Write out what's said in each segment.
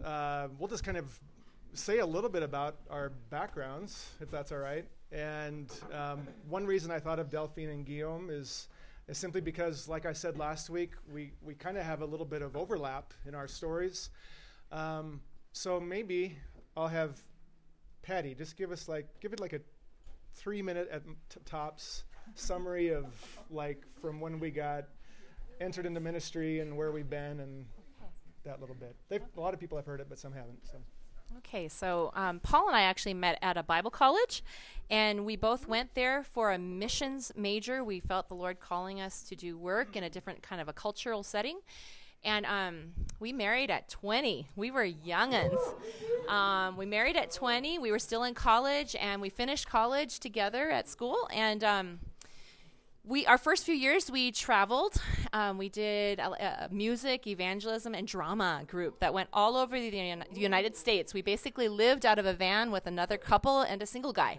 we'll just kind of say a little bit about our backgrounds, if that's all right. And one reason I thought of Delphine and Guillaume is simply because, like I said last week, we kind of have a little bit of overlap in our stories. So maybe I'll have Patty just give it like a 3-minute at tops summary of like from when we got entered into ministry and where we've been and that little bit. A lot of people have heard it, but some haven't. So. Okay, so Paul and I actually met at a Bible college, and we both went there for a missions major. We felt the Lord calling us to do work in a different kind of a cultural setting. And we married at 20. We were young'uns. We married at 20. We were still in college, and we finished college together at school. And our first few years, we traveled. We did a music, evangelism, and drama group that went all over the United States. We basically lived out of a van with another couple and a single guy.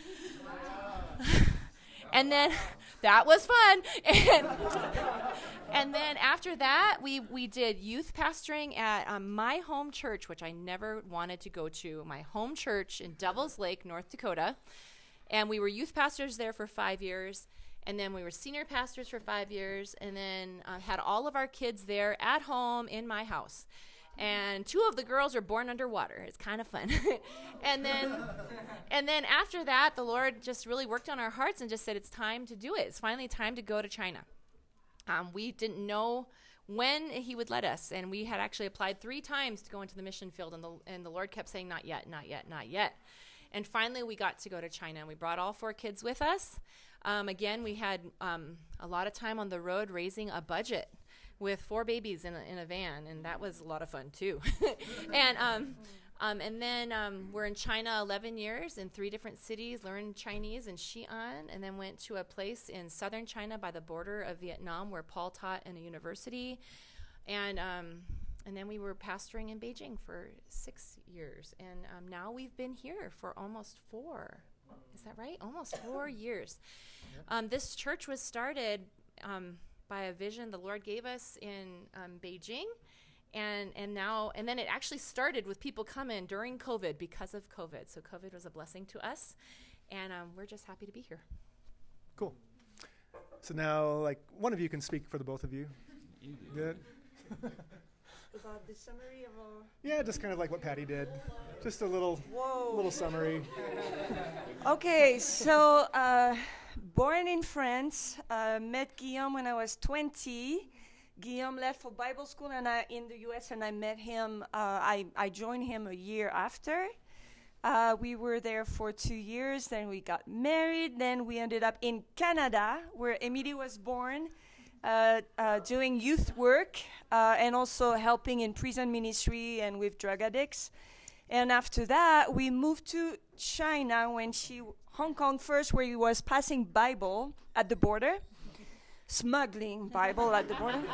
And then that was fun. And then after that, we did youth pastoring at my home church, which I never wanted to go to, my home church in Devil's Lake, North Dakota. And we were youth pastors there for 5 years. And then we were senior pastors for 5 years, and then had all of our kids there at home in my house. And 2 of the girls were born underwater. It's kind of fun. and then after that, the Lord just really worked on our hearts and just said, it's time to do it. It's finally time to go to China. We didn't know when he would let us, and we had actually applied 3 times to go into the mission field, and the Lord kept saying, not yet, not yet, not yet. And finally, we got to go to China, and we brought all 4 kids with us. Again, we had a lot of time on the road raising a budget with 4 babies in a van, and that was a lot of fun too. And then we're in China 11 years in 3 different cities, learned Chinese in Xi'an, and then went to a place in southern China by the border of Vietnam where Paul taught in a university, and then we were pastoring in Beijing for 6 years, and now we've been here for almost 4. Is that right? Almost 4 years. This church was started by a vision the Lord gave us in Beijing, and then it actually started with people coming during COVID because of COVID. So COVID was a blessing to us, and we're just happy to be here. Cool. So now, like, one of you can speak for the both of you. Good. About the summary of our... Yeah, just kind of like what Patty did. Just a little summary. Okay, so born in France, met Guillaume when I was 20. Guillaume left for Bible school in the U.S. and I met him. I joined him a year after. We were there for 2 years. Then we got married. Then we ended up in Canada, where Emily was born. Doing youth work and also helping in prison ministry and with drug addicts. And after that, we moved to China Hong Kong first, where he was passing Bible at the border, smuggling Bible at the border.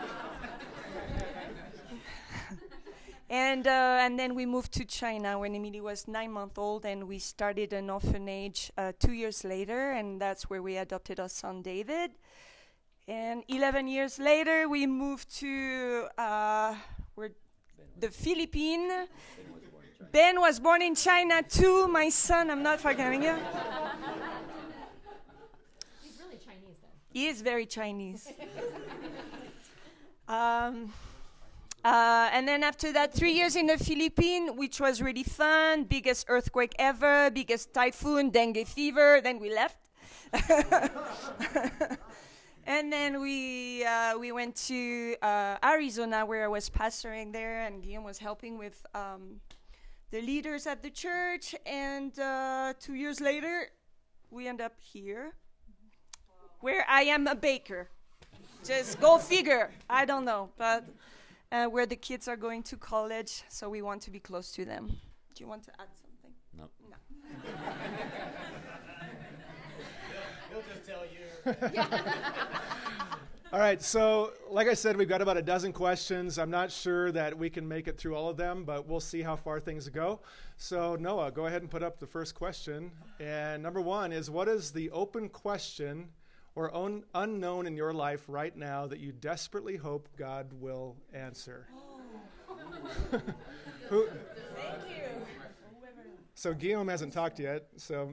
And then we moved to China when Emily was 9 months old, and we started an orphanage 2 years later, and that's where we adopted our son David. And 11 years later, we moved to the Philippines. Ben was born in China too. My son, I'm not forgetting you. He's really Chinese, then. He is very Chinese. And then after that, 3 years in the Philippines, which was really fun. Biggest earthquake ever, biggest typhoon, dengue fever. Then we left. And then we went to Arizona, where I was pastoring there, and Guillaume was helping with the leaders at the church. And 2 years later, we end up here, where I am a baker. Just go figure. I don't know, but where the kids are going to college, so we want to be close to them. Do you want to add something? No. He'll just tell you. All right, so like I said, we've got about a dozen questions. I'm not sure that we can make it through all of them, but we'll see how far things go. So Noah, go ahead and put up the first question. And number 1 is, what is the open question or unknown in your life right now that you desperately hope God will answer? Who? Thank you. So Guillaume hasn't talked yet, so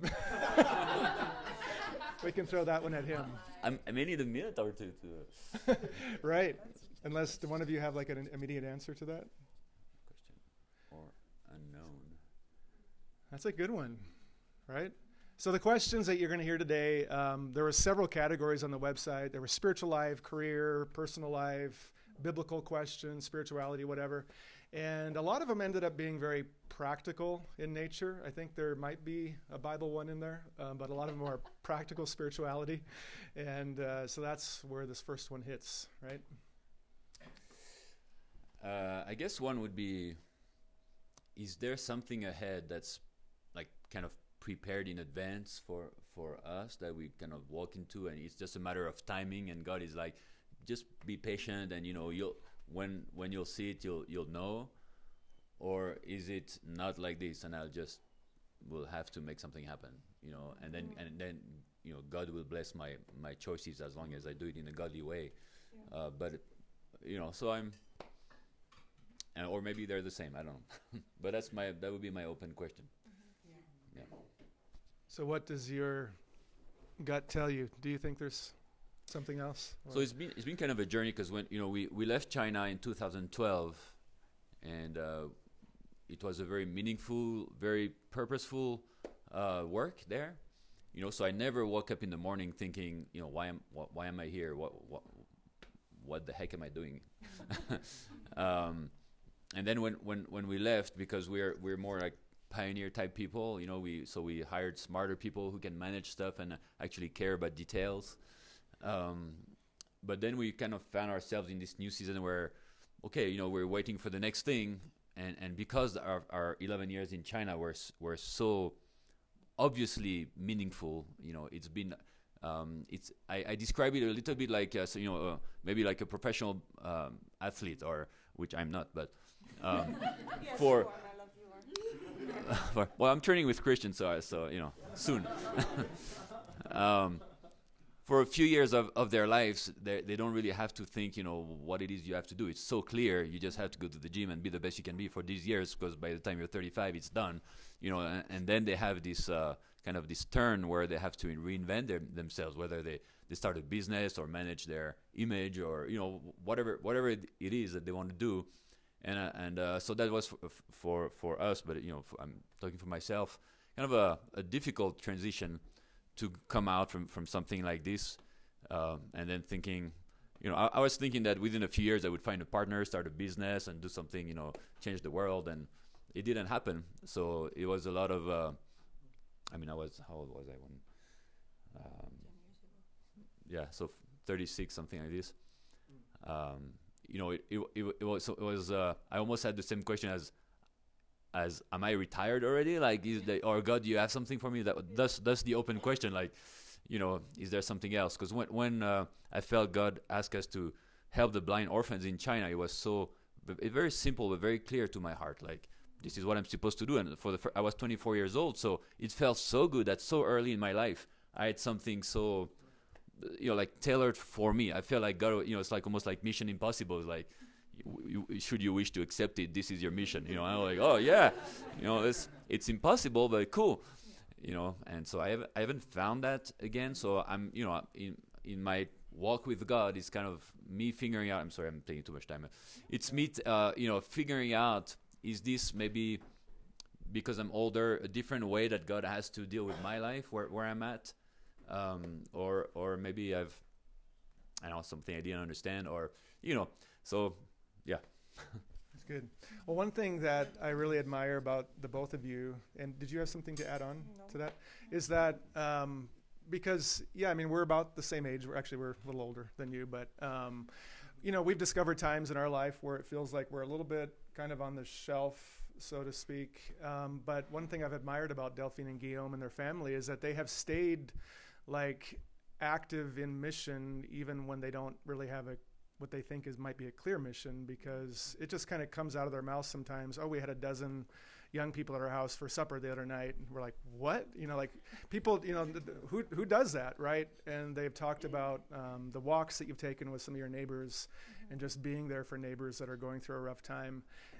we can throw that one at him. I may need a minute or two to. Right. Unless one of you have like an immediate answer to that. Question or unknown. That's a good one, right? So the questions that you're going to hear today, there were several categories on the website. There were spiritual life, career, personal life, biblical questions, spirituality, whatever. And a lot of them ended up being very practical in nature. I think there might be a Bible one in there, but a lot of them are practical spirituality. And so that's where this first one hits, right? I guess one would be, is there something ahead that's like kind of prepared in advance for us that we kind of walk into, and it's just a matter of timing, and God is like, just be patient, and you'll when you'll see it, you'll know? Or is it not like this, and will have to make something happen, and then God will bless my choices as long as I do it in a godly way. But so I'm, or maybe they're the same, I don't know. But that would be my open question. Yeah. So what does your gut tell you? Do you think there's something else? So it's been kind of a journey, because when we left China in 2012, and it was a very meaningful, very purposeful work there. So I never woke up in the morning thinking, why am I here? What the heck am I doing? And then when we left, because we're more like pioneer type people, we hired smarter people who can manage stuff and actually care about details. But then we kind of found ourselves in this new season where, okay, we're waiting for the next thing, and because our 11 years in China were so obviously meaningful, it's been, I describe it a little bit like, maybe like a professional athlete, or which I'm not, but Yes, for. you are, my love, you are. Well, I'm training with Christians, so soon. For a few years of their lives, they don't really have to think, what it is you have to do. It's so clear. You just have to go to the gym and be the best you can be for these years, because by the time you're 35, it's done. And then they have this kind of this turn where they have to reinvent themselves, whether they start a business or manage their image, or whatever it is that they want to do. And so that was for us, but I'm talking for myself, kind of a difficult transition to come out from something like this, and then thinking, I was thinking that within a few years I would find a partner, start a business, and do something, change the world, and it didn't happen. So it was a lot of, how old was I when? So 36, something like this. It was. I almost had the same question as am I retired already? Like, or God, do you have something for me? That's the open question. Like, is there something else? Because when I felt God asked us to help the blind orphans in China, it was so very simple but very clear to my heart. Like, this is what I'm supposed to do. And I was 24 years old, so it felt so good that so early in my life I had something so like tailored for me. I feel like God, it's like almost like Mission Impossible. It's like, should you wish to accept it, this is your mission. I'm like, oh yeah, it's impossible, but cool. And so I haven't found that again. So I'm, in my walk with God, it's kind of me figuring out. I'm sorry, I'm taking too much time. It's me, figuring out, is this maybe because I'm older, a different way that God has to deal with my life, where I'm at, or maybe I don't know, something I didn't understand, or so. Yeah. That's good. Well, one thing that I really admire about the both of you, and did you have something to add on to that, is that because, we're about the same age. We're a little older than you, but, we've discovered times in our life where it feels like we're a little bit kind of on the shelf, so to speak. But one thing I've admired about Delphine and Guillaume and their family is that they have stayed like active in mission even when they don't really have what they think might be a clear mission, because it just kind of comes out of their mouth sometimes. Oh, we had a dozen young people at our house for supper the other night. And we're like, what? Like people, who does that, right? And they've talked about the walks that you've taken with some of your neighbors and just being there for neighbors that are going through a rough time.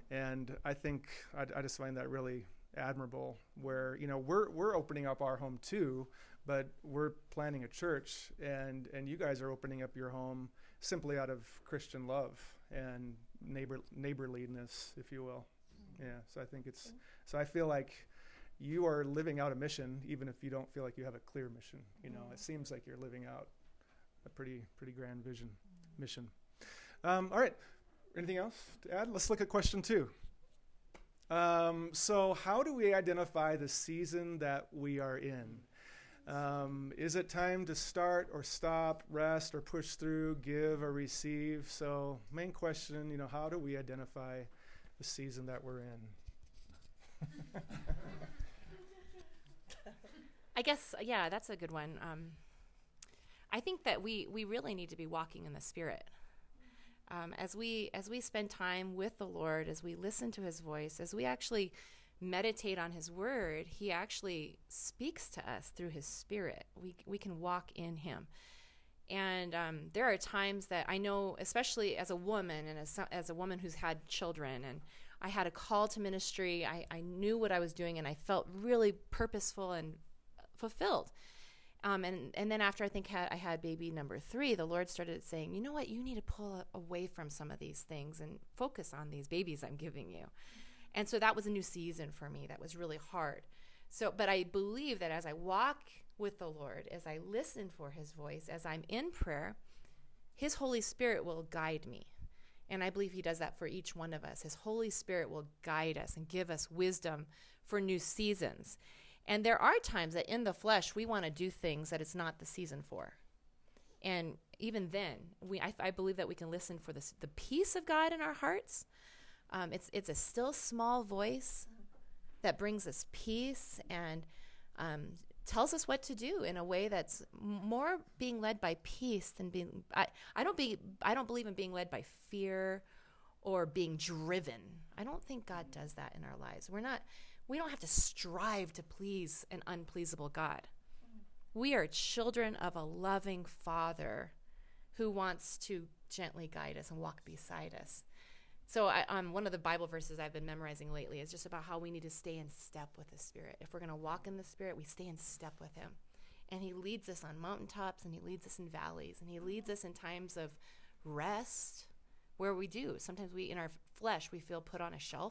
And I think I just find that really admirable, where, you know, we're opening up our home too, but we're planning a church, and you guys are opening up your home simply out of Christian love and neighborliness, if you will. Yeah, so I think so I feel like you are living out a mission, even if you don't feel like you have a clear mission. You know, it seems like you're living out a pretty grand mission. All right, anything else to add? Let's look at question 2. So how do we identify the season that we are in? Is it time to start or stop, rest or push through, give or receive? So main question, you know, how do we identify the season that we're in? I guess, yeah, that's a good one. I think that we really need to be walking in the Spirit. As we spend time with the Lord, as we listen to his voice, as we actually meditate on his word, he actually speaks to us through his Spirit. We can walk in him. And there are times that I know, especially as a woman and as a woman who's had children, and I had a call to ministry. I knew what I was doing, and I felt really purposeful and fulfilled. And then after I think I had baby number 3, the Lord started saying, you know what, you need to pull away from some of these things and focus on these babies I'm giving you. And so that was a new season for me. That was really hard. But I believe that as I walk with the Lord, as I listen for his voice, as I'm in prayer, his Holy Spirit will guide me. And I believe he does that for each one of us. His Holy Spirit will guide us and give us wisdom for new seasons. And there are times that in the flesh, we want to do things that it's not the season for. And even then, I believe that we can listen for the peace of God in our hearts. It's a still small voice that brings us peace and tells us what to do in a way that's more being led by peace than being. I don't believe in being led by fear or being driven. I don't think God does that in our lives. We don't have to strive to please an unpleasable God. We are children of a loving Father who wants to gently guide us and walk beside us. So one of the Bible verses I've been memorizing lately is just about how we need to stay in step with the Spirit. If we're going to walk in the Spirit, we stay in step with him. And he leads us on mountaintops, and he leads us in valleys, and he leads us in times of rest where we do. Sometimes in our flesh, we feel put on a shelf.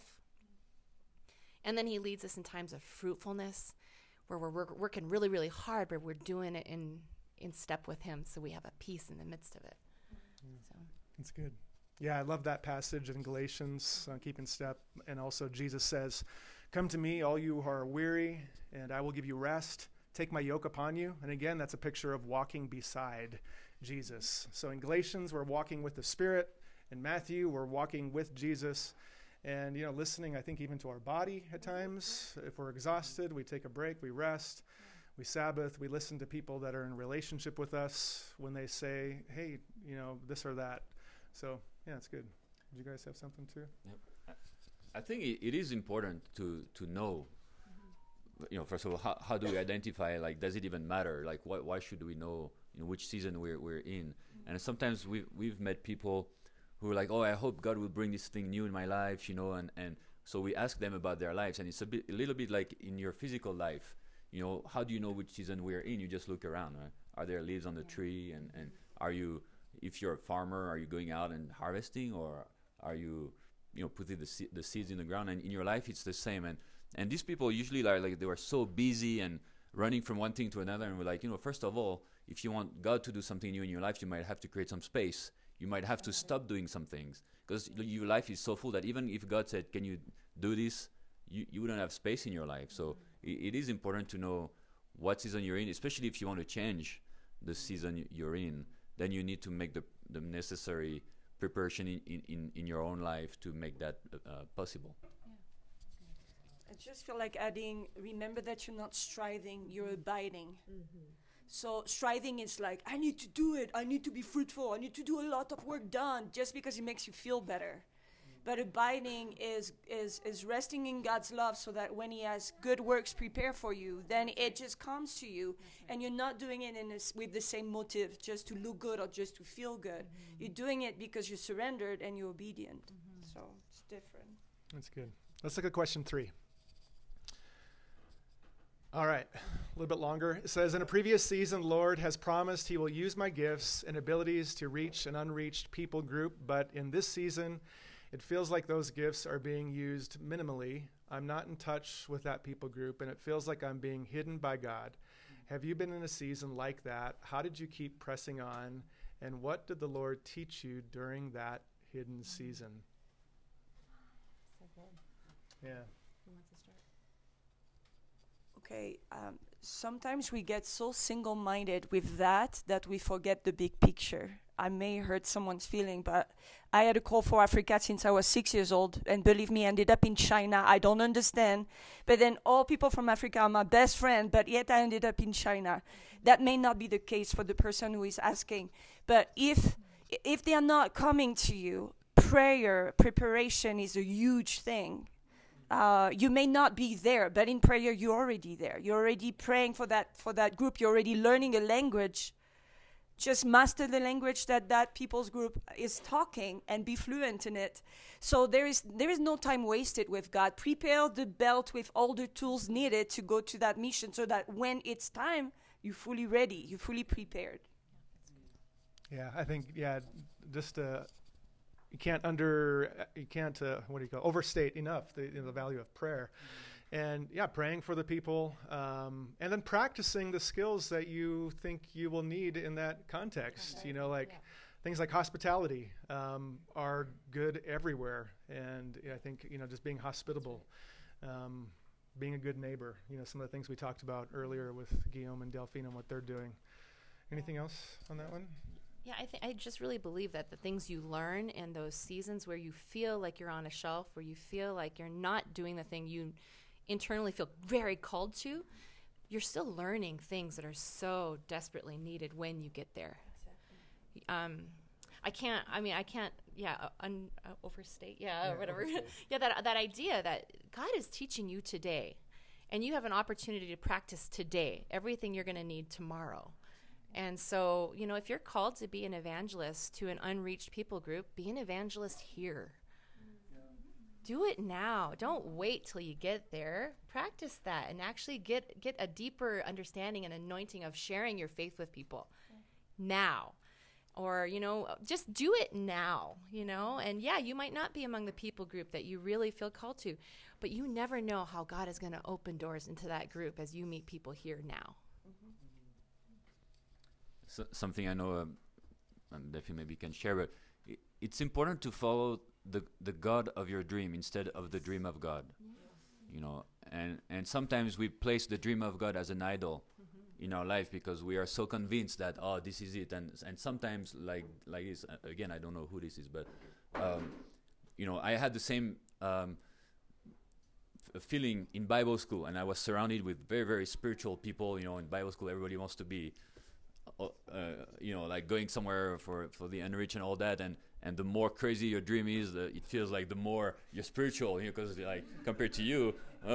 And then he leads us in times of fruitfulness where we're working really, really hard, but we're doing it in step with him, so we have a peace in the midst of it. So. That's good. Yeah, I love that passage in Galatians, keep in step. And also Jesus says, come to me, all you who are weary, and I will give you rest. Take my yoke upon you. And again, that's a picture of walking beside Jesus. So in Galatians, we're walking with the Spirit. In Matthew, we're walking with Jesus. And, listening, I think, even to our body at times. If we're exhausted, we take a break, we rest, we Sabbath, we listen to people that are in relationship with us when they say, hey, this or that. So, yeah, it's good. Did you guys have something too? Yep. I think it is important to know, first of all, how do we identify, does it even matter? Why should we know, which season we're in? And sometimes we've met people who are like, oh, I hope God will bring this thing new in my life, and so we ask them about their lives. And it's a little bit like in your physical life, how do you know which season we're in? You just look around, right? Are there leaves on the tree? And are you, if you're a farmer, are you going out and harvesting, or are you, putting the seeds in the ground? And in your life, it's the same. And these people usually are they were so busy and running from one thing to another. And we're like, first of all, if you want God to do something new in your life, you might have to create some space. You might have to stop doing some things, because your life is so full that even if God said, can you do this, you wouldn't have space in your life. So it is important to know what season you're in, especially if you want to change the season you're in. Then you need to make the necessary preparation in your own life to make that possible. I just feel like adding, remember that you're not striving, you're abiding. Mm-hmm. So striving is like, I need to do it, I need to be fruitful, I need to do a lot of work done just because it makes you feel better. But abiding is resting in God's love, so that when he has good works prepared for you, then it just comes to you, and you're not doing it with the same motive, just to look good or just to feel good. Mm-hmm. You're doing it because you're surrendered and you're obedient. Mm-hmm. So it's different. That's good. Let's look at question 3. All right, a little bit longer. It says, in a previous season, Lord has promised he will use my gifts and abilities to reach an unreached people group, but in this season, it feels like those gifts are being used minimally. I'm not in touch with that people group, and it feels like I'm being hidden by God. Have you been in a season like that? How did you keep pressing on, and what did the Lord teach you during that hidden season? So good. Yeah. Who wants to start? Okay, sometimes we get so single-minded with that we forget the big picture. I may hurt someone's feeling, but I had a call for Africa since I was 6 years old, and believe me, I ended up in China. I don't understand, but then all people from Africa are my best friend, but yet I ended up in China. That may not be the case for the person who is asking, but if they are not coming to you, prayer, preparation is a huge thing. You may not be there, but in prayer you're already there. You're already praying for that group. You're already learning a language. Just master the language that people's group is talking and be fluent in it. So there is no time wasted with God. Prepare the belt with all the tools needed to go to that mission, so that when it's time, you're fully ready. You're fully prepared. Yeah, I think just you can't overstate enough the value of prayer, and praying for the people, and then practicing the skills that you think you will need in that context. Things like hospitality are good everywhere, and I think just being hospitable, being a good neighbor. Some of the things we talked about earlier with Guillaume and Delphine and what they're doing. Anything else on that one? Yeah, I just really believe that the things you learn in those seasons where you feel like you're on a shelf, where you feel like you're not doing the thing you internally feel very called to, you're still learning things that are so desperately needed when you get there. I can't overstate, or whatever. Overstate. that idea that God is teaching you today, and you have an opportunity to practice today, everything you're going to need tomorrow. And so, if you're called to be an evangelist to an unreached people group, be an evangelist here. Do it now. Don't wait till you get there. Practice that and actually get a deeper understanding and anointing of sharing your faith with people now. Or, just do it now, And you might not be among the people group that you really feel called to, but you never know how God is going to open doors into that group as you meet people here now. So, something I know, definitely maybe can share, but it's important to follow the God of your dream instead of the dream of God. And sometimes we place the dream of God as an idol in our life because we are so convinced that this is it, and sometimes like this again, I don't know who this is, but I had the same feeling in Bible school, and I was surrounded with very, very spiritual people. In Bible school everybody wants to be like going somewhere for the unreached and all that, and the more crazy your dream is, it feels like the more you're spiritual, because like compared to you,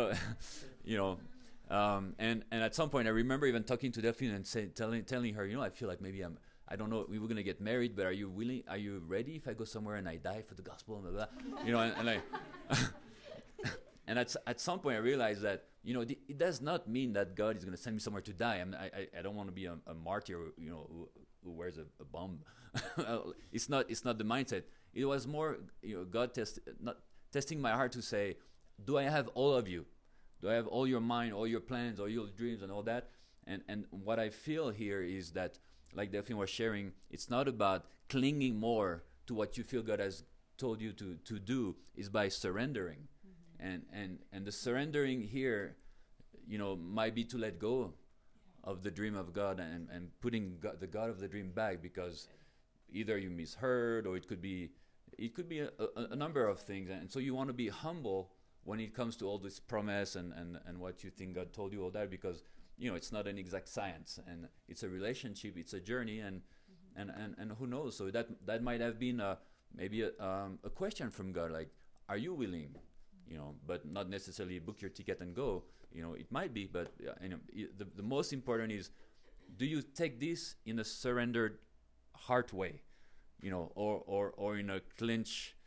and at some point I remember even talking to Delphine and telling her, I feel like maybe I don't know, we were gonna get married, but are you ready if I go somewhere and I die for the gospel and blah, blah. And like and at some point I realized that it does not mean that God is going to send me somewhere to die. I don't want to be a martyr, who wears a bomb. It's not the mindset. It was more, God testing my heart to say, do I have all of you? Do I have all your mind, all your plans, all your dreams, and all that? And what I feel here is that, like Delphine was sharing, it's not about clinging more to what you feel God has told you to do. Is by surrendering. And the surrendering here, might be to let go of the dream of God and putting the God of the dream back, because either you misheard, or it could be a number of things. And so you want to be humble when it comes to all this promise and what you think God told you, all that, because it's not an exact science, and it's a relationship, it's a journey, and who knows? So that might have been maybe a question from God, like, are you willing? But not necessarily book your ticket and go. It might be, but the most important is, do you take this in a surrendered heart way, or in a clinch,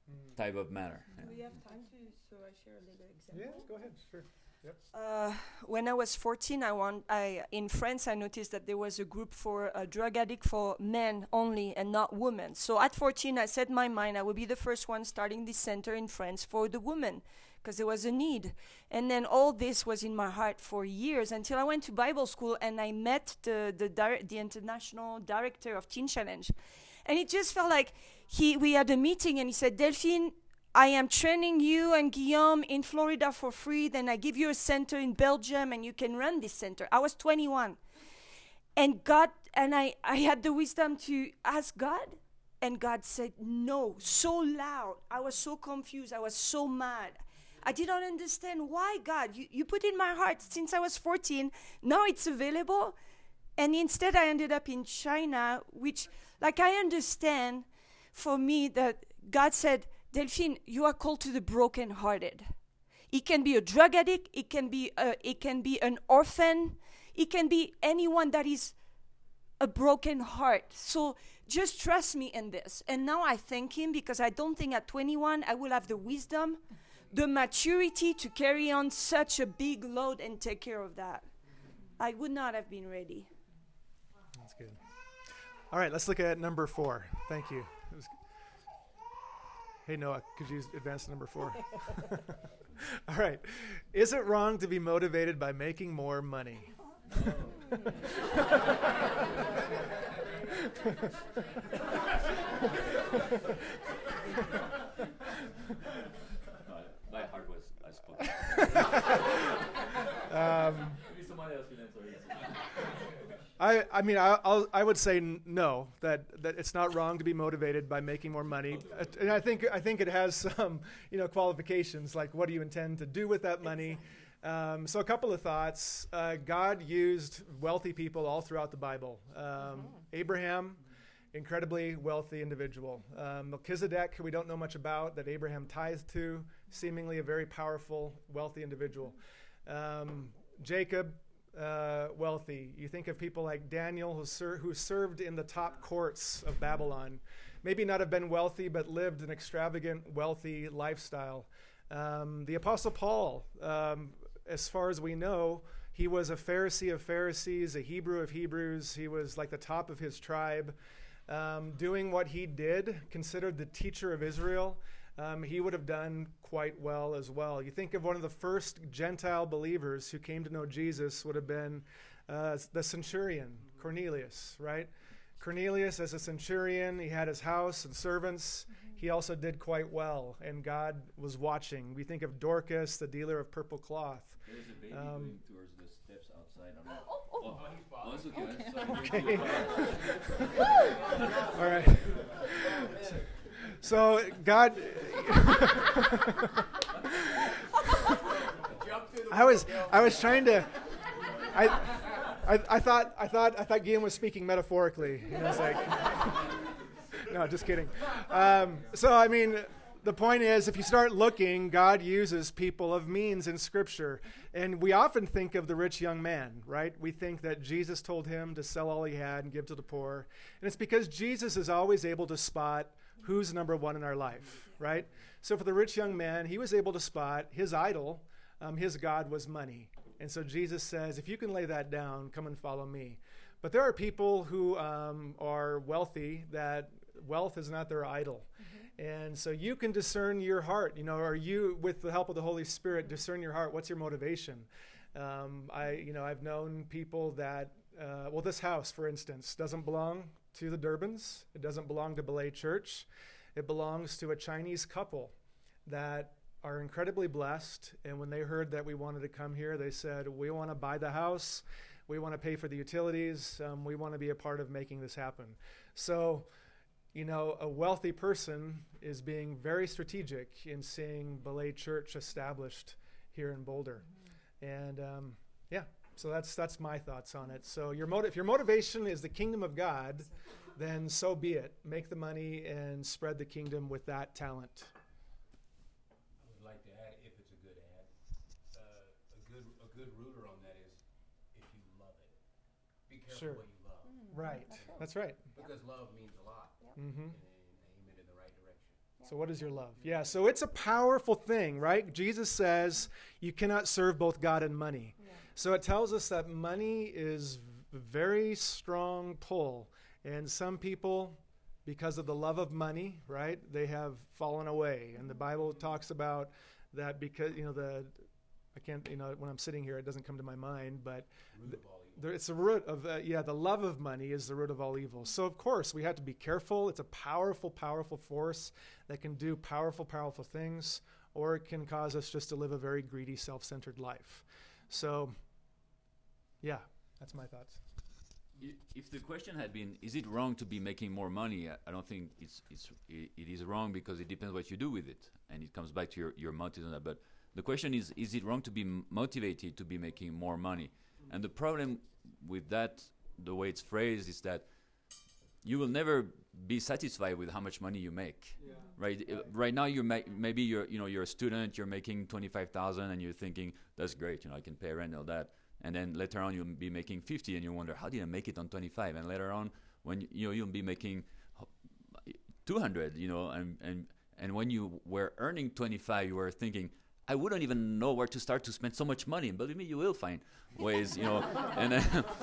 type of manner. Do we have time to so I share a little example? Yeah, go ahead. Sure. Yep. When I was 14, in France, I noticed that there was a group for drug addict for men only and not women. So at 14, I set my mind I would be the first one starting this center in France for the women because there was a need. And then all this was in my heart for years until I went to Bible school and I met the international director of Teen Challenge. And it just felt like we had a meeting and he said, Delphine, I am training you and Guillaume in Florida for free. Then I give you a center in Belgium and you can run this center. I was 21. And I had the wisdom to ask God. And God said, no, so loud. I was so confused. I was so mad. I didn't understand why, God. You put in my heart since I was 14. Now it's available. And instead I ended up in China, which, like, I understand for me that God said, Delphine, you are called to the brokenhearted. It can be a drug addict. It can be an orphan. It can be anyone that is a broken heart. So just trust me in this. And now I thank him because I don't think at 21 I will have the wisdom, the maturity to carry on such a big load and take care of that. I would not have been ready. That's good. All right, let's look at number 4. Thank you. Hey, Noah, could you advance to number 4? All right. Is it wrong to be motivated by making more money? My heart was, I spoke. Maybe somebody else can answer this. I would say no, that it's not wrong to be motivated by making more money. And I think it has some, qualifications, like what do you intend to do with that money? So a couple of thoughts. God used wealthy people all throughout the Bible. Abraham, incredibly wealthy individual. Melchizedek, who we don't know much about, that Abraham tithed to, seemingly a very powerful, wealthy individual. Jacob, wealthy. You think of people like Daniel, who served in the top courts of Babylon. Maybe not have been wealthy, but lived an extravagant, wealthy lifestyle. The Apostle Paul, as far as we know, he was a Pharisee of Pharisees, a Hebrew of Hebrews. He was like the top of his tribe. Doing what he did, considered the teacher of Israel, he would have done quite well as well. You think of one of the first Gentile believers who came to know Jesus would have been the centurion, Cornelius, right? Cornelius, as a centurion, he had his house and servants. He also did quite well, and God was watching. We think of Dorcas, the dealer of purple cloth. There's a baby going towards the steps outside. It's Okay. All right. So God, I was trying to. I thought Guillaume was speaking metaphorically. It's like, no, just kidding. The point is, if you start looking, God uses people of means in Scripture. And we often think of the rich young man, right? We think that Jesus told him to sell all he had and give to the poor. And it's because Jesus is always able to spot who's number one in our life, right? So for the rich young man, he was able to spot his idol, his God was money. And so Jesus says, if you can lay that down, come and follow me. But there are people who are wealthy that wealth is not their idol. And so you can discern your heart, or you, with the help of the Holy Spirit, discern your heart. What's your motivation? I've known people that, this house, for instance, doesn't belong to the Durbins. It doesn't belong to Belay Church. It belongs to a Chinese couple that are incredibly blessed. And when they heard that we wanted to come here, they said, we want to buy the house. We want to pay for the utilities. We want to be a part of making this happen. So, a wealthy person is being very strategic in seeing Belay Church established here in Boulder. And so that's my thoughts on it. So if your motivation is the kingdom of God, then so be it. Make the money and spread the kingdom with that talent. I would like to add, if it's a good ad, a good rooter on that is if you love it. Be careful what you love. Right. That's right. Because love means a lot. Mm-hmm. And aim it in the right direction. So what is your love? Yeah, so it's a powerful thing, right? Jesus says you cannot serve both God and money. Yeah. So it tells us that money is a very strong pull. And some people, because of the love of money, right, they have fallen away. And the Bible talks about that because, I can't, when I'm sitting here, it doesn't come to my mind, but it's the root of, the love of money is the root of all evil. So, of course, we have to be careful. It's a powerful, powerful force that can do powerful, powerful things, or it can cause us just to live a very greedy, self-centered life. So, yeah, that's my thoughts. If the question had been, is it wrong to be making more money? I don't think it is wrong, because it depends what you do with it. And it comes back to your motives on that. But the question is it wrong to be motivated to be making more money? And the problem with that, the way it's phrased, is that you will never be satisfied with how much money you make, right? Right now, maybe you're a student, you're making 25,000, and you're thinking that's great, I can pay rent and all that. And then later on, you'll be making 50, and you wonder, how did I make it on 25? And later on, when you'll be making 200, and when you were earning 25, you were thinking, I wouldn't even know where to start to spend so much money. And believe me, you will find ways, and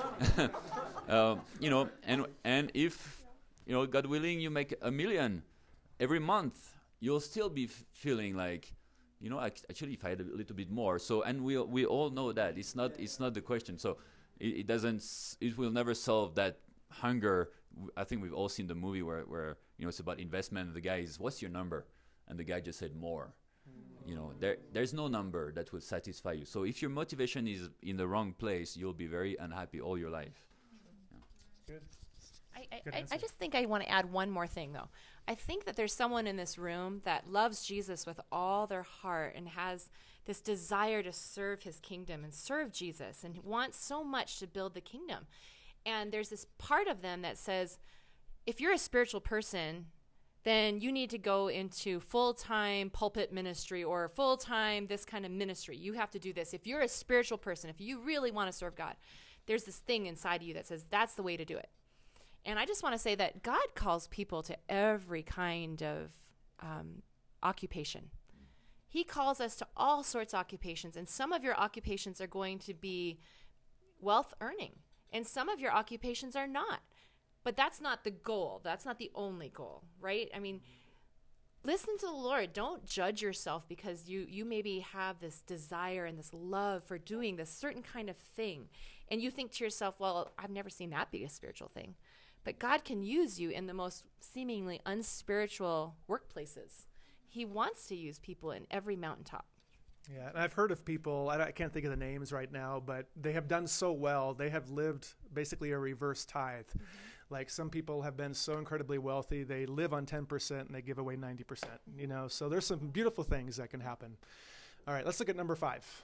and if God willing, you make $1 million every month, you'll still be feeling like, actually, if I had a little bit more. So, and we all know that it's not the question. So, it will never solve that hunger. I think we've all seen the movie where it's about investment. The guy is, what's your number? And the guy just said more. There's no number that will satisfy you. So if your motivation is in the wrong place, you'll be very unhappy all your life. Yeah. Good. I just think I want to add one more thing, though. I think that there's someone in this room that loves Jesus with all their heart and has this desire to serve his kingdom and serve Jesus and wants so much to build the kingdom. And there's this part of them that says, if you're a spiritual person, then you need to go into full-time pulpit ministry or full-time this kind of ministry. You have to do this. If you're a spiritual person, if you really want to serve God, there's this thing inside of you that says that's the way to do it. And I just want to say that God calls people to every kind of occupation. He calls us to all sorts of occupations, and some of your occupations are going to be wealth earning, and some of your occupations are not. But that's not the goal. That's not the only goal, right? I mean, listen to the Lord. Don't judge yourself because you maybe have this desire and this love for doing this certain kind of thing. And you think to yourself, well, I've never seen that be a spiritual thing. But God can use you in the most seemingly unspiritual workplaces. He wants to use people in every mountaintop. Yeah, and I've heard of people, I can't think of the names right now, but they have done so well. They have lived basically a reverse tithe. Mm-hmm. Like some people have been so incredibly wealthy, they live on 10% and they give away 90%, So there's some beautiful things that can happen. All right, let's look at number 5.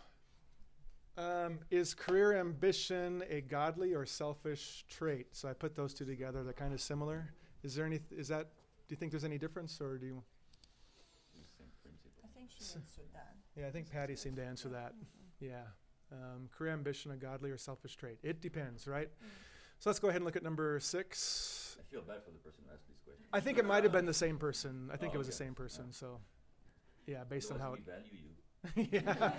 Is career ambition a godly or selfish trait? So I put those two together. They're kind of similar. Do you think there's any difference, or do you? I think she answered that. Yeah, I think Patty seemed to answer that. Mm-hmm. Yeah. Career ambition, a godly or selfish trait? It depends, right? Mm-hmm. So let's go ahead and look at number 6. I feel bad for the person who asked this question. I think it might have been the same person. I think it was the same person. Yeah. So, yeah, based on how we value you. Yeah,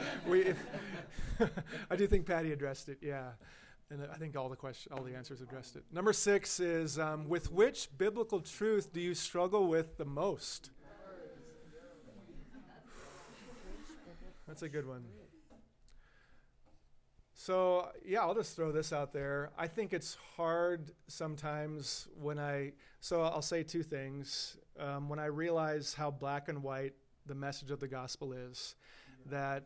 I do think Patty addressed it. Yeah, and I think all the answers addressed it. Number 6 is with which biblical truth do you struggle with the most? That's a good one. So, yeah, I'll just throw this out there. I think it's hard sometimes so I'll say 2 things. When I realize how black and white the message of the gospel is, that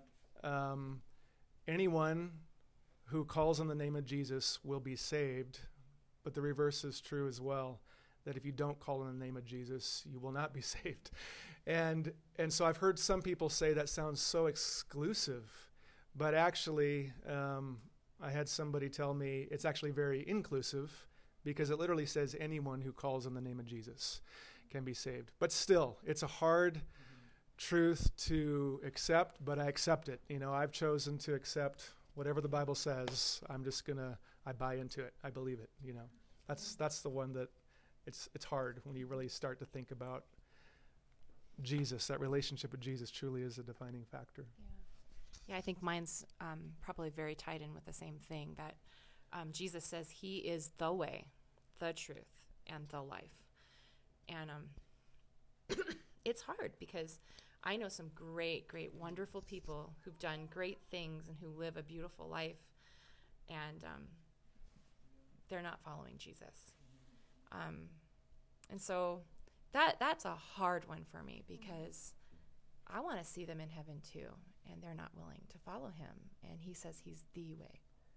anyone who calls on the name of Jesus will be saved, but the reverse is true as well, that if you don't call on the name of Jesus, you will not be saved. And so I've heard some people say that sounds so exclusive, but actually I had somebody tell me it's actually very inclusive, because it literally says anyone who calls on the name of Jesus can be saved. But still, it's a hard truth to accept, but I accept it. I've chosen to accept whatever the Bible says. I buy into it. I believe it. That's the one that it's hard when you really start to think about Jesus, that relationship with Jesus truly is a defining factor. Yeah, I think mine's probably very tied in with the same thing, that Jesus says he is the way, the truth, and the life. And it's hard because I know some great, great, wonderful people who've done great things and who live a beautiful life, and they're not following Jesus. And so that's a hard one for me because I want to see them in heaven too, and they're not willing to follow him, and he says he's the way.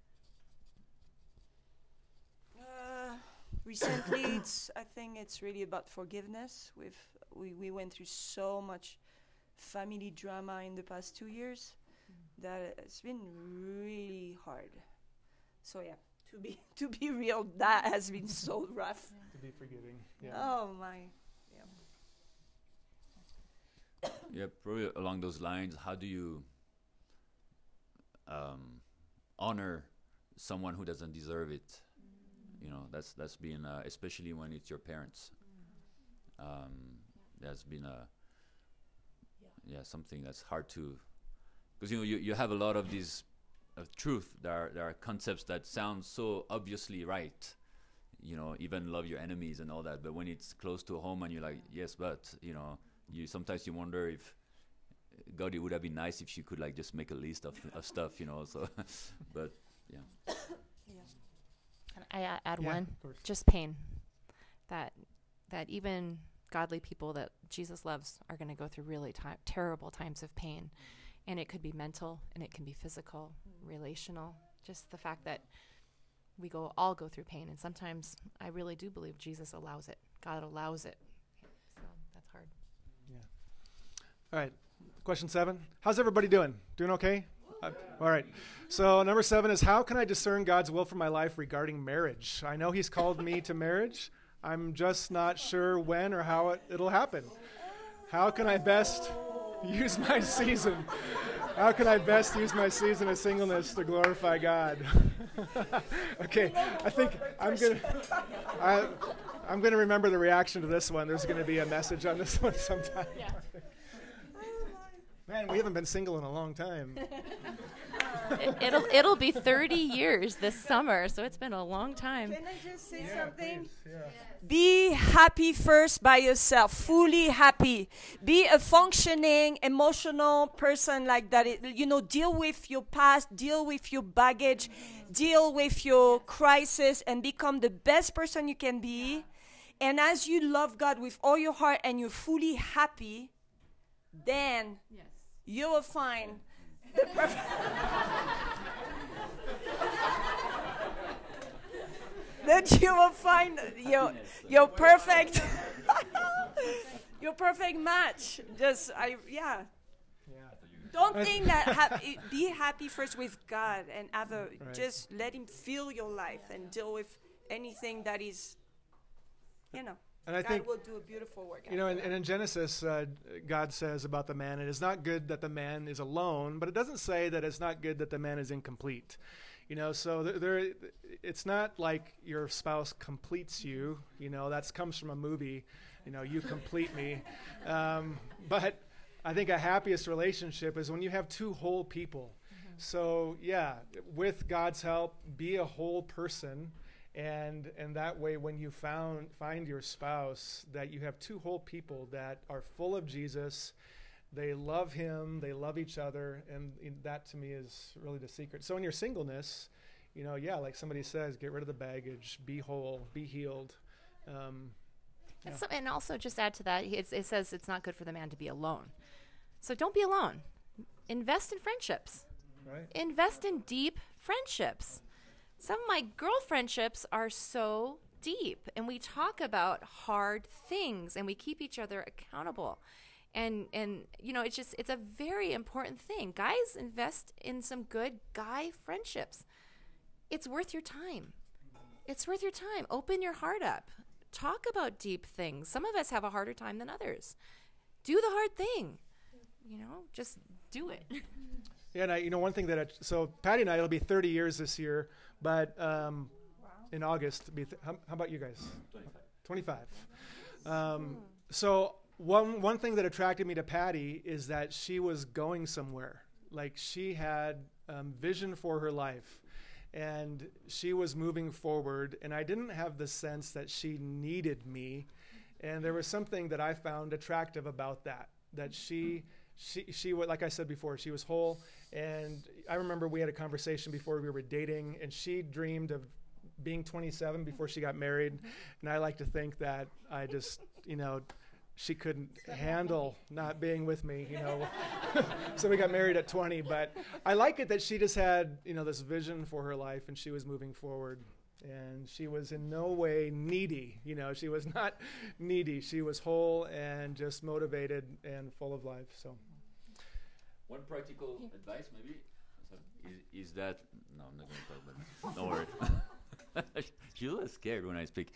Recently, I think it's really about forgiveness. We went through so much family drama in the past 2 years that it's been really hard. So yeah, to be real, that has been so rough. To be forgiving. Yeah. Oh my. Yeah, probably along those lines, how do you honor someone who doesn't deserve it? You know, that's been, especially when it's your parents. That's been something that's hard to, because you have a lot of these truth. There are concepts that sound so obviously right. You know, even love your enemies and all that. But when it's close to home and you're like, yes, but you sometimes wonder if God, it would have been nice if she could like just make a list of stuff. So, but yeah. Can I add Yeah, one? of course. Just pain. That even godly people that Jesus loves are going to go through really terrible times of pain. And it could be mental, and it can be physical, relational. Just the fact that we all go through pain. And sometimes I really do believe Jesus allows it. God allows it. So that's hard. Yeah. All right. Question 7. How's everybody doing? Doing okay? All right. So number 7 is, how can I discern God's will for my life regarding marriage? I know he's called me to marriage. I'm just not sure when or how it'll happen. How can I best use my season? How can I best use my season of singleness to glorify God? Okay, I think I'm gonna remember the reaction to this one. There's gonna be a message on this one sometime. Yeah. Man, we haven't been single in a long time. It'll be 30 years this summer, so it's been a long time. Can I just say something? Please, yeah. Be happy first by yourself, fully happy. Be a functioning, emotional person like that. Deal with your past, deal with your baggage, deal with your crisis, and become the best person you can be. And as you love God with all your heart and you're fully happy, then you will find the perfect... that you will find your perfect your perfect match. Don't think that be happy first with God and just let him fill your life and deal with anything that is And I God think, will do a beautiful work. and in Genesis, God says about the man, it is not good that the man is alone, but it doesn't say that it's not good that the man is incomplete. So it's not like your spouse completes you. That comes from a movie. You complete me. But I think a happiest relationship is when you have two whole people. Mm-hmm. So with God's help, be a whole person. And that way, when you find your spouse, that you have two whole people that are full of Jesus, they love him, they love each other, and that to me is really the secret. So in your singleness, like somebody says, get rid of the baggage, be whole, be healed. And also just add to that, it says it's not good for the man to be alone. So don't be alone. Invest in friendships. Right. Invest in deep friendships. Some of my girl friendships are so deep, and we talk about hard things, and we keep each other accountable. And it's a very important thing. Guys, invest in some good guy friendships. It's worth your time. It's worth your time. Open your heart up. Talk about deep things. Some of us have a harder time than others. Do the hard thing. Just do it. Yeah, and one thing so Patty and I, it'll be 30 years this year, but in August, how about you guys? 25. So one thing that attracted me to Patty is that she was going somewhere. Like she had vision for her life, and she was moving forward. And I didn't have the sense that she needed me. And there was something that I found attractive about that. That she like I said before, she was whole. And I remember we had a conversation before we were dating, and she dreamed of being 27 before she got married. And I like to think that I just, she couldn't handle not being with me, So we got married at 20. But I like it that she just had, this vision for her life, and she was moving forward. And she was in no way needy. She was not needy. She was whole and just motivated and full of life. So, one practical advice, maybe, is that no, I'm not going to talk about it. Don't worry. She's a little scared when I speak.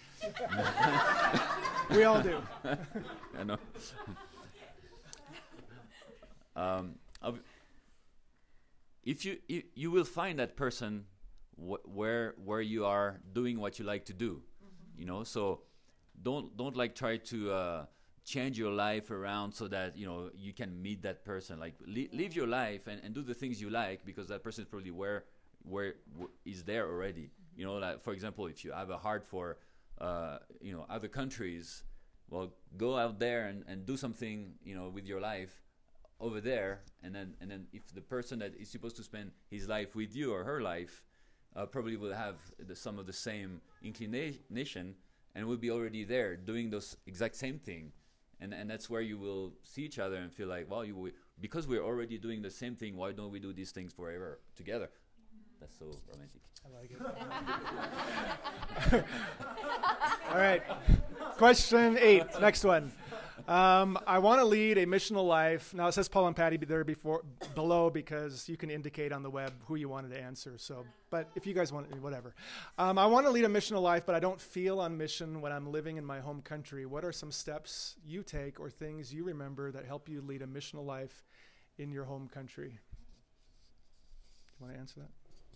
We all do. I know. If you will find that person where you are doing what you like to do, so don't like try to change your life around so that you can meet that person. Like live your life and do the things you like, because that person is probably where is there already. Like for example, if you have a heart for other countries, well, go out there and do something with your life over there, and then if the person that is supposed to spend his life with you or her life probably will have some of the same inclination and will be already there doing those exact same thing, and that's where you will see each other and feel like, well, because we're already doing the same thing, why don't we do these things forever together? That's so romantic. I like it. All right. Question 8. Next one. I want to lead a missional life. Now it says Paul and Patty there below because you can indicate on the web who you wanted to answer. So, but if you guys want, whatever. I want to lead a missional life, but I don't feel on mission when I'm living in my home country. What are some steps you take or things you remember that help you lead a missional life in your home country? Do you want to answer that?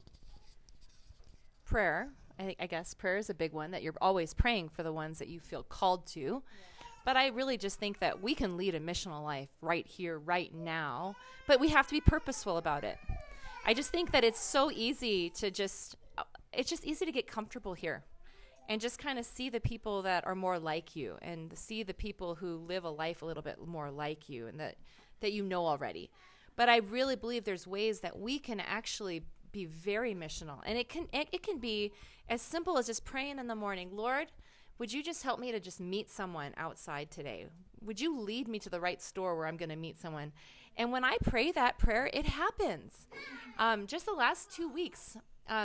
Prayer. I guess prayer is a big one, that you're always praying for the ones that you feel called to. Yeah. But I really just think that we can lead a missional life right here, right now, but we have to be purposeful about it. I just think that it's so easy to it's just easy to get comfortable here and just kind of see the people that are more like you and see the people who live a life a little bit more like you and that already. But I really believe there's ways that we can actually be very missional. And it can be as simple as just praying in the morning, Lord, would you just help me to just meet someone outside today? Would you lead me to the right store where I'm going to meet someone? And when I pray that prayer, it happens. Just the last 2 weeks,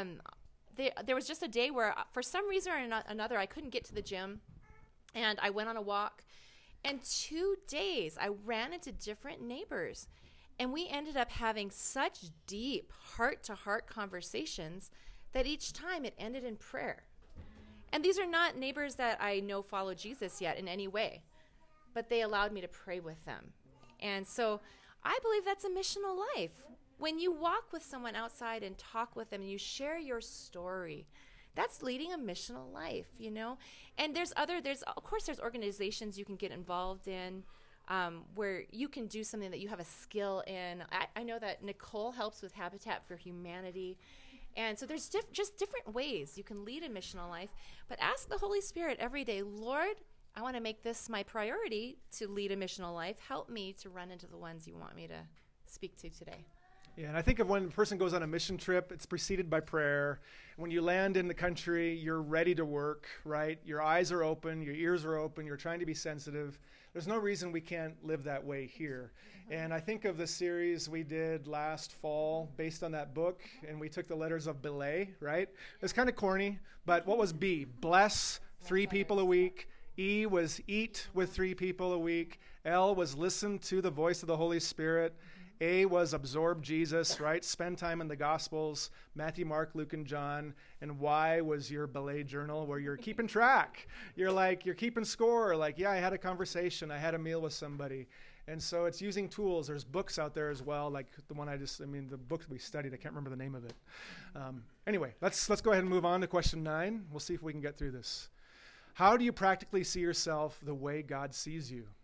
there was just a day where for some reason or another, I couldn't get to the gym. And I went on a walk. And 2 days, I ran into different neighbors. And we ended up having such deep heart-to-heart conversations that each time it ended in prayer. And these are not neighbors that I know follow Jesus yet in any way, but they allowed me to pray with them. And so I believe that's a missional life. When you walk with someone outside and talk with them and you share your story, that's leading a missional life, And there's of course there's organizations you can get involved in, where you can do something that you have a skill in. I know that Nicole helps with Habitat for Humanity. And so there's just different ways you can lead a missional life. But ask the Holy Spirit every day, Lord, I want to make this my priority to lead a missional life. Help me to run into the ones you want me to speak to today. Yeah, and I think of when a person goes on a mission trip, it's preceded by prayer. When you land in the country, you're ready to work, right? Your eyes are open, your ears are open, you're trying to be sensitive. There's no reason we can't live that way here. And I think of the series we did last fall based on that book, and we took the letters of Belay, right? It's kind of corny, but what was B? Bless 3 people a week. E was eat with 3 people a week. L was listen to the voice of the Holy Spirit. A was absorb Jesus, right? Spend time in the Gospels, Matthew, Mark, Luke, and John. And Y was your Belay journal where you're keeping track. You're keeping score. Like, yeah, I had a conversation. I had a meal with somebody. And so it's using tools. There's books out there as well, like the one the book we studied. I can't remember the name of it. Anyway, let's go ahead and move on to question 9. We'll see if we can get through this. How do you practically see yourself the way God sees you?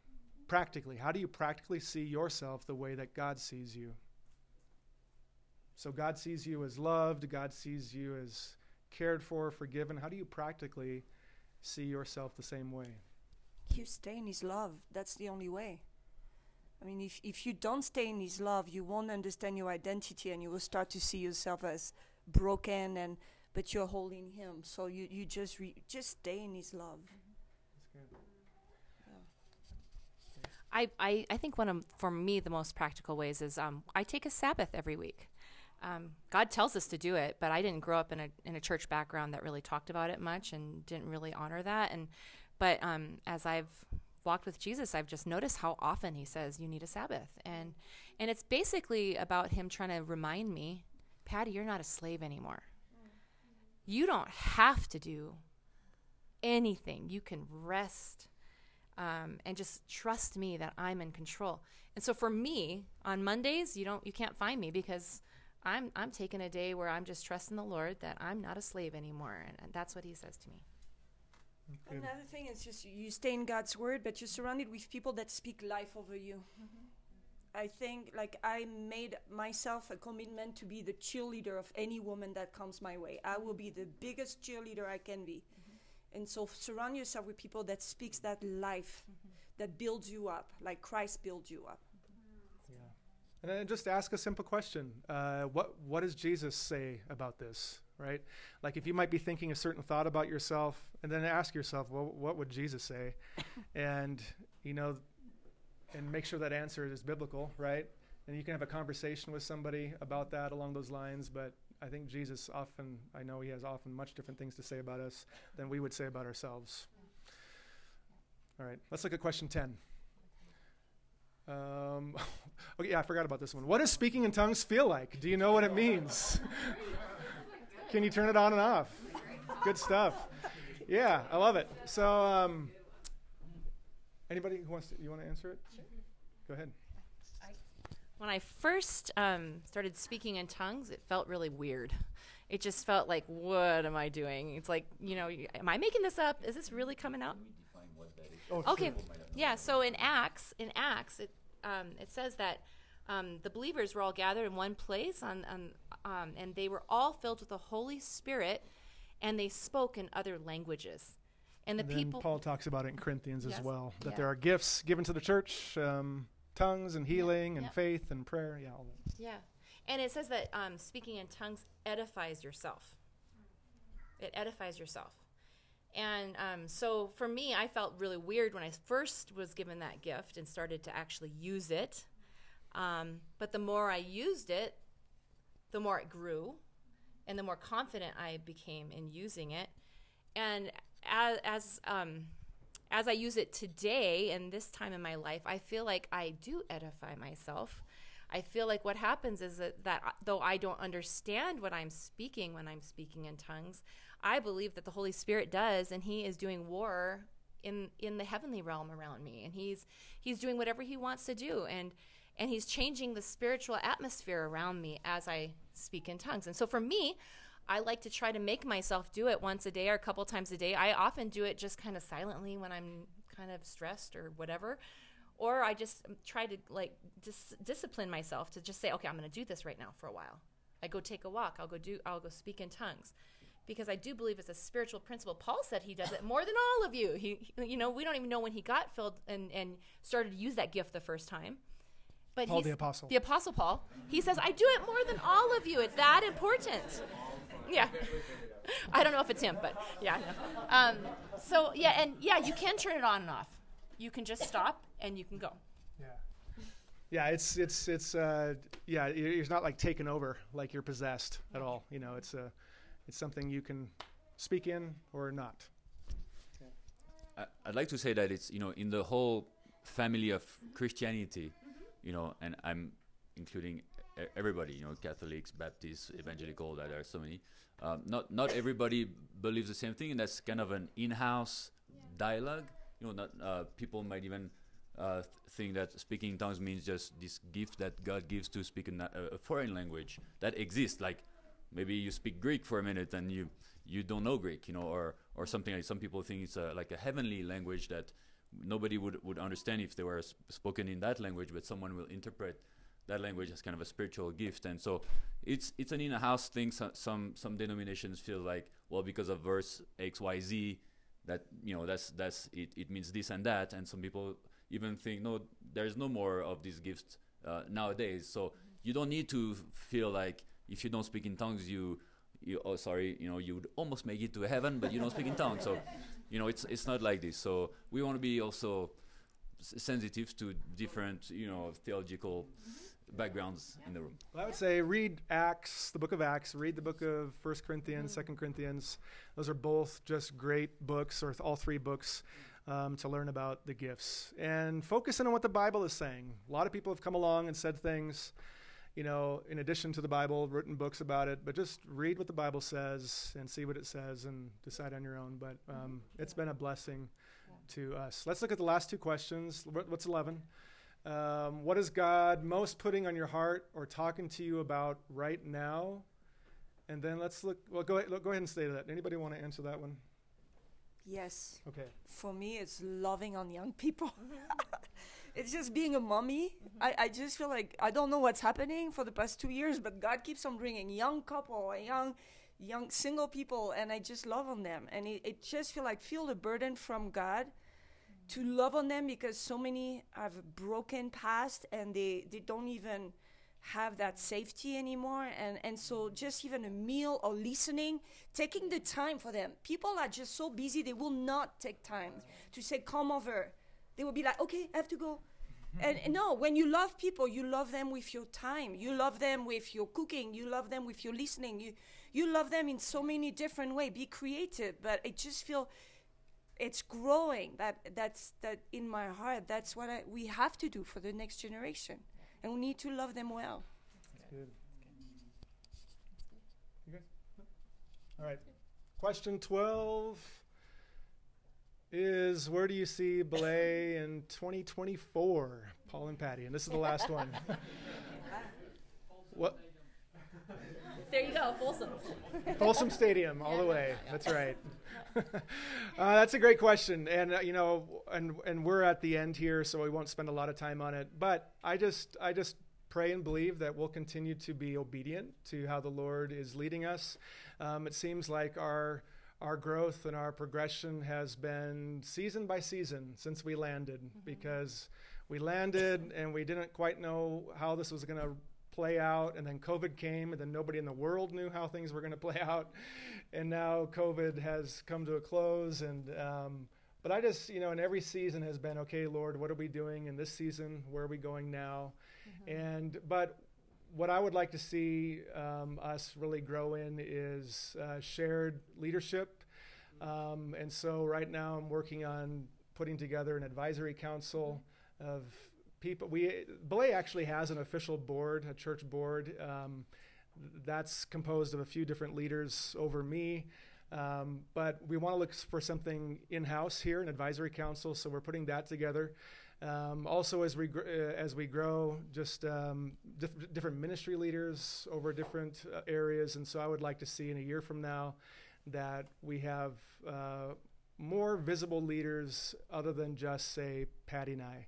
Practically, how do you practically see yourself the way that God sees you? So God sees you as loved, God sees you as cared for, forgiven. How do you practically see yourself the same way? You stay in his love. That's the only way. I mean, if you don't stay in his love, you won't understand your identity, and you will start to see yourself as broken, but you're holding him. So you just stay in his love. That's good. I think one of, for me, the most practical ways is I take a Sabbath every week. God tells us to do it, but I didn't grow up in a church background that really talked about it much and didn't really honor that. But as I've walked with Jesus, I've just noticed how often he says you need a Sabbath, and it's basically about him trying to remind me, Patty, you're not a slave anymore. You don't have to do anything. You can rest and just trust me that I'm in control. And so for me, on Mondays, you can't find me because I'm taking a day where I'm just trusting the Lord that I'm not a slave anymore, and that's what he says to me. Good. Another thing is just you stay in God's word, but you're surrounded with people that speak life over you. I think, like, I made myself a commitment to be the cheerleader of any woman that comes my way. I will be the biggest cheerleader I can be. And so surround yourself with people that speaks that life, that builds you up, like Christ builds you up. Yeah. And then just ask a simple question. What does Jesus say about this, right? Like, if you might be thinking a certain thought about yourself, and then ask yourself, well, what would Jesus say? And, and make sure that answer is biblical, right? And you can have a conversation with somebody about that along those lines, but I think Jesus I know he has often much different things to say about us than we would say about ourselves. All right, let's look at question 10. Okay, yeah, I forgot about this one. What does speaking in tongues feel like? Do you know what it means? Can you turn it on and off? Good stuff. Yeah, I love it. So, anybody who you want to answer it? Go ahead. When I first started speaking in tongues, it felt really weird. It just felt like, what am I doing? It's like, am I making this up? Is this really coming out? Okay. Yeah. So in Acts, it says that the believers were all gathered in one place, and they were all filled with the Holy Spirit, and they spoke in other languages. And the people. Paul talks about it in Corinthians as well, that Yeah. there are gifts given to the church, tongues and healing and faith and prayer. Yeah, all that. Yeah. And it says that speaking in tongues edifies yourself. It edifies yourself. And so for me, I felt really weird when I first was given that gift and started to actually use it. But the more I used it, the more it grew, and the more confident I became in using it. And as I use it today and this time in my life, I feel like I do edify myself. I feel like what happens is that though I don't understand what I'm speaking when I'm speaking in tongues, I believe that the Holy Spirit does, and he is doing war in the heavenly realm around me, and he's doing whatever he wants to do, and he's changing the spiritual atmosphere around me as I speak in tongues. And so for me, I like to try to make myself do it once a day or a couple times a day. I often do it just kind of silently when I'm kind of stressed or whatever. Or I just try to discipline myself to just say, okay, I'm going to do this right now for a while. I go take a walk. I'll go speak in tongues, because I do believe it's a spiritual principle. Paul said he does it more than all of you. We don't even know when he got filled and started to use that gift the first time. But Paul the Apostle. The Apostle Paul. He says, I do it more than all of you. It's that important. Yeah. I don't know if it's him, but yeah. You can turn it on and off. You can just stop and you can go. Yeah, it's not like taken over, like you're possessed at all. It's something you can speak in or not. I'd like to say that it's, in the whole family of Christianity, and I'm including everybody, Catholics, Baptists, evangelical, that there are so many. Not everybody believes the same thing, and that's kind of an in-house dialogue. People might even think that speaking in tongues means just this gift that God gives to speak in a foreign language that exists. Like maybe you speak Greek for a minute and you don't know Greek, or something like. Some people think it's like a heavenly language that nobody would understand if they were spoken in that language, but someone will interpret that language as kind of a spiritual gift. And so it's an in-house thing. Some denominations feel like, well, because of verse XYZ, that that's it means this and that. And some people even think, no, there's no more of these gifts nowadays. So you don't need to feel like if you don't speak in tongues, you would almost make it to heaven, but you don't speak in tongues. So it's not like this. So we want to be also sensitive to different theological backgrounds in the room. Well, I would say read Acts, the book of Acts, read the book of 1 Corinthians, 2 Corinthians. Those are both just great books, or all three books, to learn about the gifts. And focus in on what the Bible is saying. A lot of people have come along and said things, in addition to the Bible, written books about it, but just read what the Bible says and see what it says and decide on your own. But it's been a blessing to us. Let's look at the last two questions. What's 11? What is God most putting on your heart or talking to you about right now? And then let's look. Well, go ahead and say that. Anybody want to answer that one? Yes. Okay. For me, it's loving on young people. It's just being a mommy. I just feel like I don't know what's happening for the past 2 years, but God keeps on bringing young couple, young single people, and I just love on them. And it just feel the burden from God to love on them, because so many have a broken past and they don't even have that safety anymore. And so just even a meal or listening, taking the time for them. People are just so busy, they will not take time to say, come over. They will be like, okay, I have to go. And no, when you love people, you love them with your time. You love them with your cooking. You love them with your listening. You love them in so many different ways. Be creative. But I just feel it's growing. That's in my heart. That's what we have to do for the next generation. And we need to love them well. That's good. You guys? All right. Question 12 is, where do you see Belay in 2024? Paul and Patty. And this is the last one. What? There you go, Folsom. Folsom Stadium, all the way. That's right. That's a great question, and and we're at the end here, so we won't spend a lot of time on it. But I just pray and believe that we'll continue to be obedient to how the Lord is leading us. It seems like our growth and our progression has been season by season since we landed, because we landed and we didn't quite know how this was going to play out, and then COVID came, and then nobody in the world knew how things were going to play out, and now COVID has come to a close. And but I just, in every season has been, okay, Lord, what are we doing in this season? Where are we going now? But what I would like to see us really grow in is shared leadership. And so right now I'm working on putting together an advisory council of people. Belay actually has an official board, a church board, that's composed of a few different leaders over me. But we want to look for something in-house here, an advisory council, so we're putting that together. Also, as we grow, just different ministry leaders over different areas. And so I would like to see in a year from now that we have more visible leaders other than just, say, Patty and I.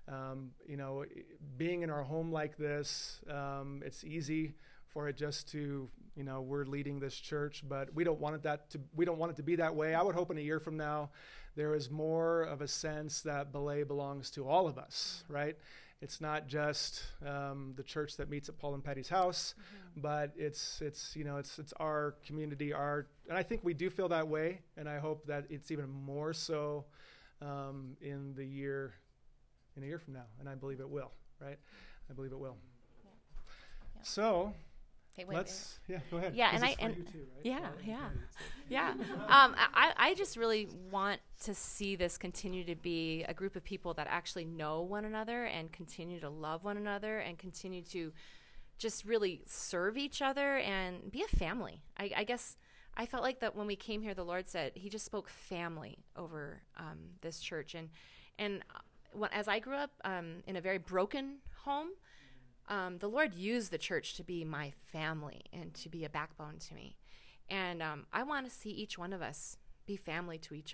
Being in our home like this, it's easy for it just to, we're leading this church, but we don't want it to be that way. I would hope in a year from now there is more of a sense that Belay belongs to all of us, right? It's not just the church that meets at Paul and Patty's house, but it's our community, and I think we do feel that way, and I hope that it's even more so in a year from now, and I believe it will, right? I believe it will. Yeah. So Okay, let's, go ahead. Yeah, This and is for you too, right? Yeah. I just really want to see this continue to be a group of people that actually know one another and continue to love one another and continue to just really serve each other and be a family. I guess I felt like that when we came here, the Lord said, he just spoke family over this church. And as I grew up in a very broken home, the Lord used the church to be my family and to be a backbone to me. And I want to see each one of us be family to each other.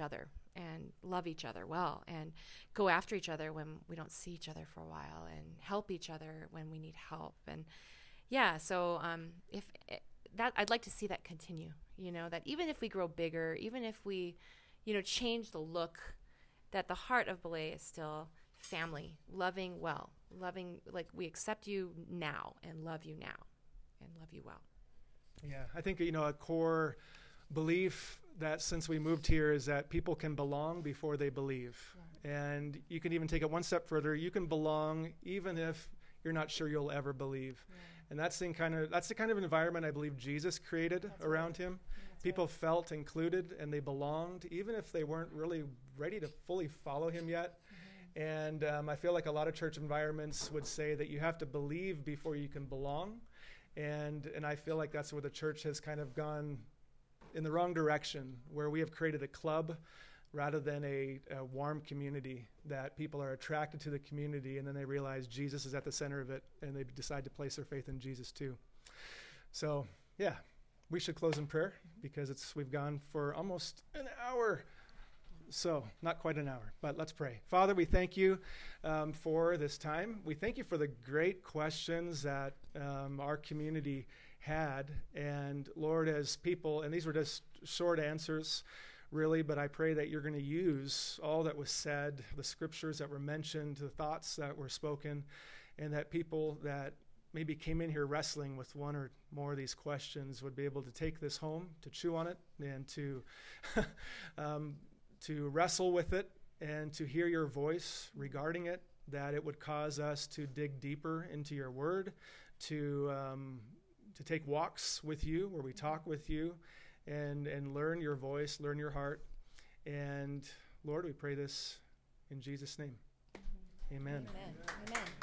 and love each other well and go after each other when we don't see each other for a while and help each other when we need help. And yeah, so if that, I'd like to see that continue, that even if we grow bigger, even if we, change the look, that the heart of Belay is still family, loving well, loving, like we accept you now and love you now and love you well. Yeah, I think, a core belief that since we moved here is that people can belong before they believe. Yeah. And you can even take it one step further. You can belong even if you're not sure you'll ever believe. Yeah. And that's the kind of environment I believe Jesus created around him. People felt included and they belonged, even if they weren't really ready to fully follow him yet. And I feel like a lot of church environments would say that you have to believe before you can belong. And I feel like that's where the church has kind of gone in the wrong direction, where we have created a club rather than a warm community, that people are attracted to the community and then they realize Jesus is at the center of it and they decide to place their faith in Jesus too. So, yeah, we should close in prayer because we've gone for almost an hour. So, not quite an hour, but let's pray. Father, we thank you for this time. We thank you for the great questions that our community had. And Lord, as people, and these were just short answers, really, but I pray that you're going to use all that was said, the scriptures that were mentioned, the thoughts that were spoken, and that people that maybe came in here wrestling with one or more of these questions would be able to take this home, to chew on it, and to to wrestle with it, and to hear your voice regarding it, that it would cause us to dig deeper into your word, to take walks with you where we talk with you, and learn your voice, learn your heart. And Lord, we pray this in Jesus' name. Amen. Amen. Amen.